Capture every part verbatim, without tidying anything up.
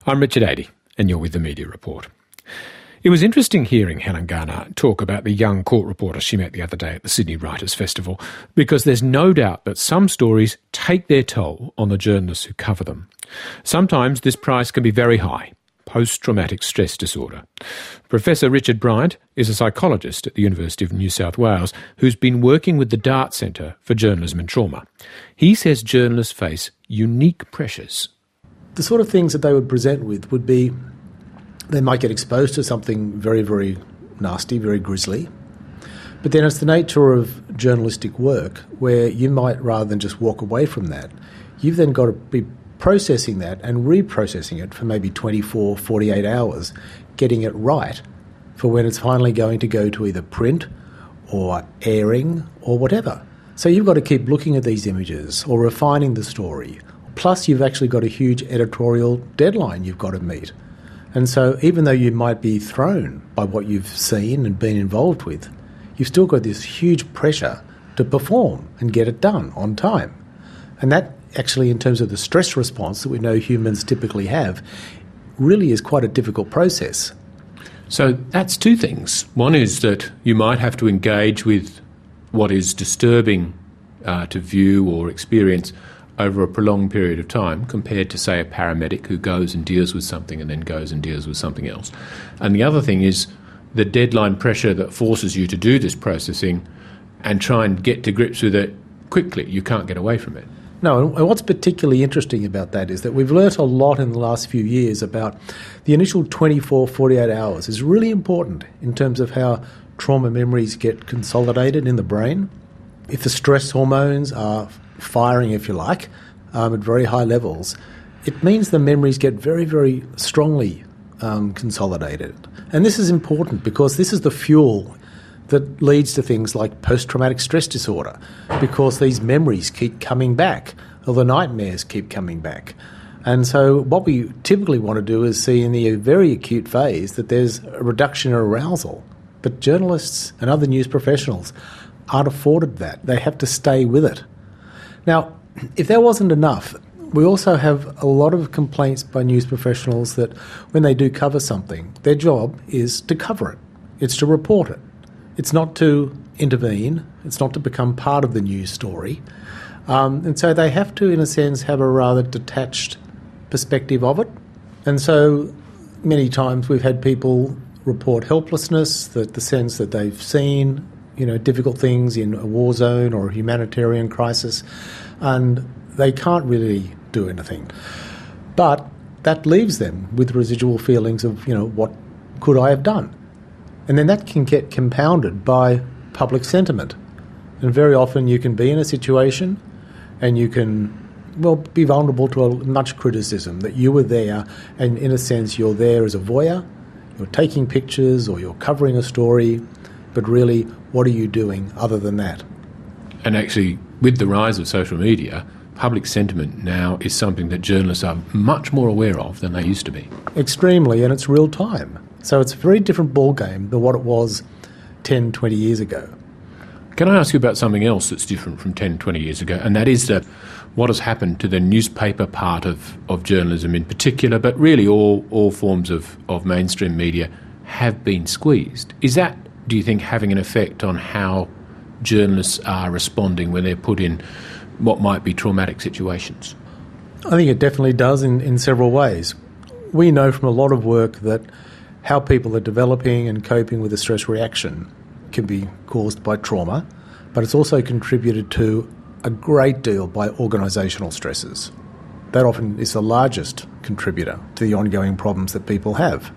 I'm Richard Adey, and you're with the Media Report. It was interesting hearing Helen Garner talk about the young court reporter she met the other day at the Sydney Writers' Festival, because there's no doubt that some stories take their toll on the journalists who cover them. Sometimes this price can be very high: post-traumatic stress disorder. Professor Richard Bryant is a psychologist at the University of New South Wales who's been working with the Dart Centre for Journalism and Trauma. He says journalists face unique pressures. The sort of things that they would present with would be they might get exposed to something very, very nasty, very grisly. But then it's the nature of journalistic work where you might, rather than just walk away from that, you've then got to be processing that and reprocessing it for maybe twenty-four, forty-eight hours, getting it right for when it's finally going to go to either print or airing or whatever. So you've got to keep looking at these images or refining the story. Plus you've actually got a huge editorial deadline you've got to meet. And so even though you might be thrown by what you've seen and been involved with, you've still got this huge pressure to perform and get it done on time. And that actually, in terms of the stress response that we know humans typically have, really is quite a difficult process. So that's two things. One is that you might have to engage with what is disturbing uh, to view or experience over a prolonged period of time, compared to, say, a paramedic who goes and deals with something and then goes and deals with something else. And the other thing is the deadline pressure that forces you to do this processing and try and get to grips with it quickly. You can't get away from it. No, and what's particularly interesting about that is that we've learnt a lot in the last few years about the initial twenty-four, forty-eight hours is really important in terms of how trauma memories get consolidated in the brain. If the stress hormones are firing, if you like, um, at very high levels, it means the memories get very, very strongly um, consolidated. And this is important because this is the fuel that leads to things like post-traumatic stress disorder, because these memories keep coming back, or the nightmares keep coming back. And so what we typically want to do is see in the very acute phase that there's a reduction in arousal. But journalists and other news professionals aren't afforded that. They have to stay with it. Now, if that wasn't enough, we also have a lot of complaints by news professionals that when they do cover something, their job is to cover it. It's to report it. It's not to intervene. It's not to become part of the news story. Um, and so they have to, in a sense, have a rather detached perspective of it. And so many times we've had people report helplessness, that the sense that they've seen, you know, difficult things in a war zone or a humanitarian crisis, and they can't really do anything. But that leaves them with residual feelings of, you know, what could I have done? And then that can get compounded by public sentiment. And very often you can be in a situation and you can, well, be vulnerable to a, much criticism that you were there, and in a sense you're there as a voyeur, you're taking pictures or you're covering a story, but really, what are you doing other than that? And actually, with the rise of social media, public sentiment now is something that journalists are much more aware of than they used to be. Extremely, and it's real time. So it's a very different ballgame than what it was ten, twenty years ago. Can I ask you about something else that's different from ten, twenty years ago? And that is that what has happened to the newspaper part of, of journalism in particular, but really all, all forms of, of mainstream media have been squeezed. Is that, do you think, having an effect on how journalists are responding when they're put in what might be traumatic situations? I think it definitely does in, in several ways. We know from a lot of work that how people are developing and coping with a stress reaction can be caused by trauma, but it's also contributed to a great deal by organisational stresses. That often is the largest contributor to the ongoing problems that people have.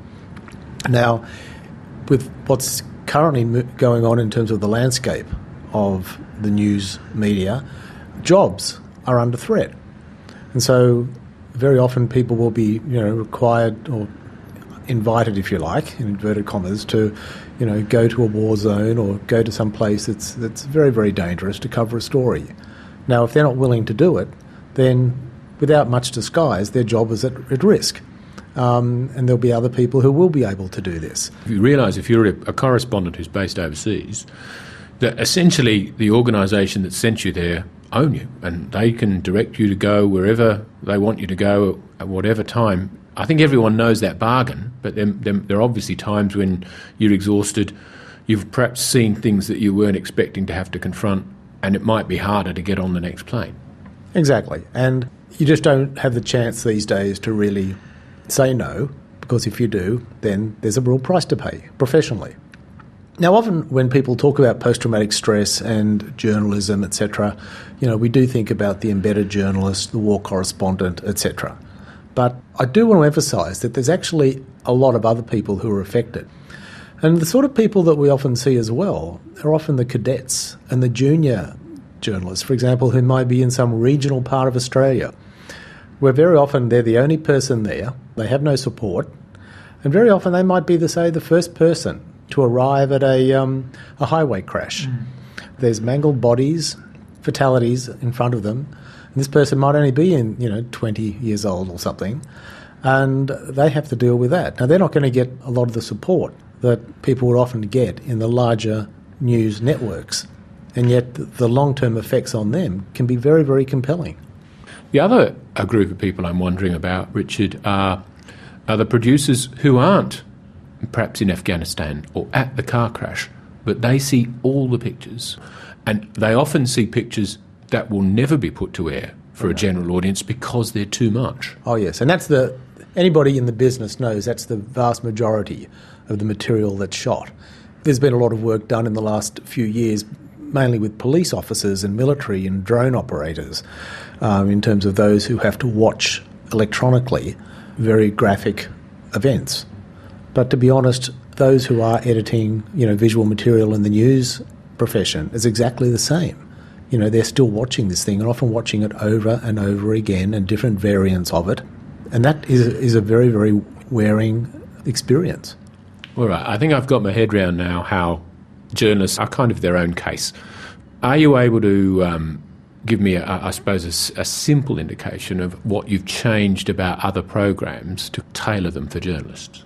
Now, with what's currently going on in terms of the landscape of the news media, jobs are under threat. And so very often people will be, you know, required or invited, if you like, in inverted commas, to, you know, go to a war zone or go to some place that's that's very, very dangerous to cover a story. Now, if they're not willing to do it, then without much disguise, their job is at, at risk. Um, and there'll be other people who will be able to do this. You realise if you're a, a correspondent who's based overseas, that essentially the organisation that sent you there own you, and they can direct you to go wherever they want you to go at whatever time I think everyone knows that bargain, but then, then there are obviously times when you're exhausted, you've perhaps seen things that you weren't expecting to have to confront, and it might be harder to get on the next plane. Exactly. And you just don't have the chance these days to really say no, because if you do, then there's a real price to pay professionally. Now, often when people talk about post-traumatic stress and journalism, et cetera, you know, we do think about the embedded journalist, the war correspondent, et cetera. But I do want to emphasise that there's actually a lot of other people who are affected. And the sort of people that we often see as well are often the cadets and the junior journalists, for example, who might be in some regional part of Australia, where very often they're the only person there, they have no support, and very often they might be, the, say, the first person to arrive at a um, a highway crash. Mm. There's mangled bodies, fatalities in front of them, and this person might only be in, you know, twenty years old or something, and they have to deal with that. Now, they're not going to get a lot of the support that people would often get in the larger news networks, and yet the long-term effects on them can be very, very compelling. The other a group of people I'm wondering about, Richard, are, are the producers who aren't perhaps in Afghanistan or at the car crash, but they see all the pictures, and they often see pictures that will never be put to air for a general audience because they're too much. Oh yes, and that's the, anybody in the business knows that's the vast majority of the material that's shot. There's been a lot of work done in the last few years, mainly with police officers and military and drone operators, um, in terms of those who have to watch electronically very graphic events. But to be honest, those who are editing, you know, visual material in the news profession is exactly the same. You know, they're still watching this thing and often watching it over and over again and different variants of it. And that is, is a very, very wearing experience. All right, I think I've got my head around now how journalists are kind of their own case. Are you able to um, give me, a, I suppose, a, a simple indication of what you've changed about other programs to tailor them for journalists?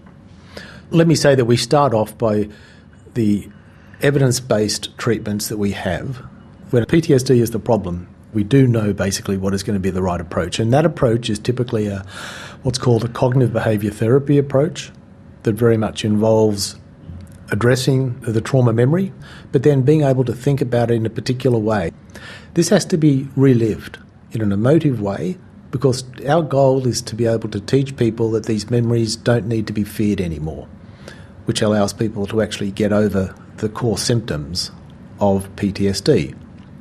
Let me say that we start off by the evidence-based treatments that we have. When P T S D is the problem, we do know basically what is going to be the right approach. And that approach is typically a, what's called a cognitive behaviour therapy approach that very much involves addressing the trauma memory, but then being able to think about it in a particular way. This has to be relived in an emotive way, because our goal is to be able to teach people that these memories don't need to be feared anymore, which allows people to actually get over the core symptoms of P T S D.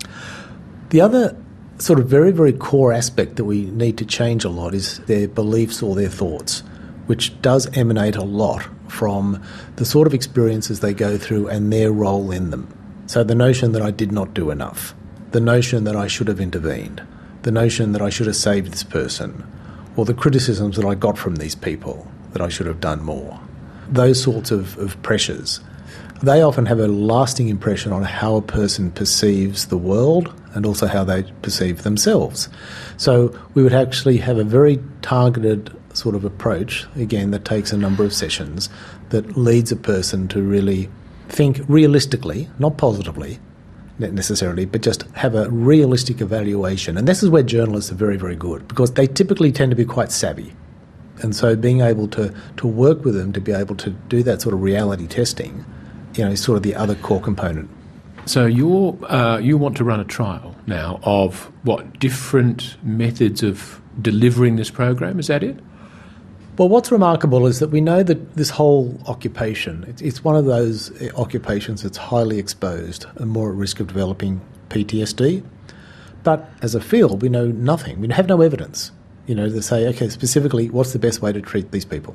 The other sort of very, very core aspect that we need to change a lot is their beliefs or their thoughts, which does emanate a lot from the sort of experiences they go through and their role in them. So the notion that I did not do enough, the notion that I should have intervened, the notion that I should have saved this person, or the criticisms that I got from these people that I should have done more. Those sorts of, of pressures, they often have a lasting impression on how a person perceives the world and also how they perceive themselves. So we would actually have a very targeted sort of approach, again, that takes a number of sessions, that leads a person to really think realistically, not positively, not necessarily, but just have a realistic evaluation. And this is where journalists are very, very good, because they typically tend to be quite savvy. And so being able to, to work with them to be able to do that sort of reality testing, you know, is sort of the other core component. So you're, uh, you want to run a trial now of, what, different methods of delivering this program, is that it? Well, what's remarkable is that we know that this whole occupation, it's, it's one of those occupations that's highly exposed and more at risk of developing P T S D. But as a field, we know nothing. We have no evidence, you know, to say, okay, specifically, what's the best way to treat these people?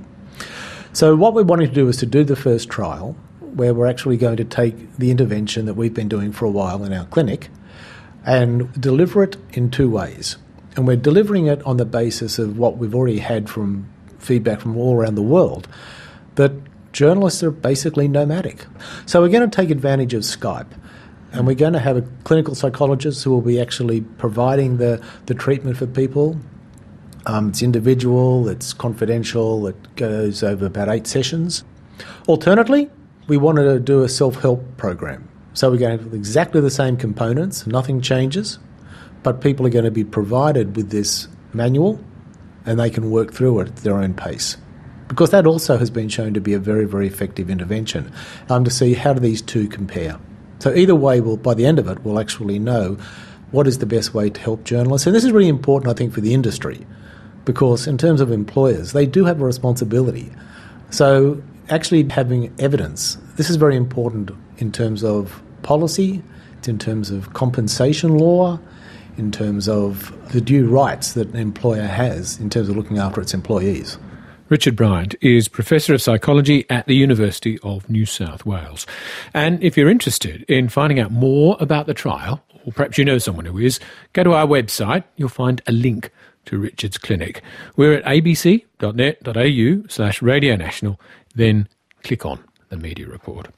So what we're wanting to do is to do the first trial, where we're actually going to take the intervention that we've been doing for a while in our clinic and deliver it in two ways. And we're delivering it on the basis of what we've already had from feedback from all around the world, that journalists are basically nomadic. So we're going to take advantage of Skype, and we're going to have a clinical psychologist who will be actually providing the, the treatment for people. Um, it's individual, it's confidential, it goes over about eight sessions. Alternately, we wanted to do a self-help program. So we're going to have exactly the same components, nothing changes, but people are going to be provided with this manual and they can work through it at their own pace. Because that also has been shown to be a very, very effective intervention, um, to see how do these two compare. So either way, we'll, by the end of it, we'll actually know what is the best way to help journalists. And this is really important, I think, for the industry, because in terms of employers, they do have a responsibility. So actually having evidence, this is very important in terms of policy, in terms of compensation law, in terms of the due rights that an employer has in terms of looking after its employees. Richard Bryant is Professor of Psychology at the University of New South Wales. And if you're interested in finding out more about the trial, or perhaps you know someone who is, go to our website. You'll find a link to Richard's clinic. We're at abc.net.au slash Radio National. Then click on the Media Report.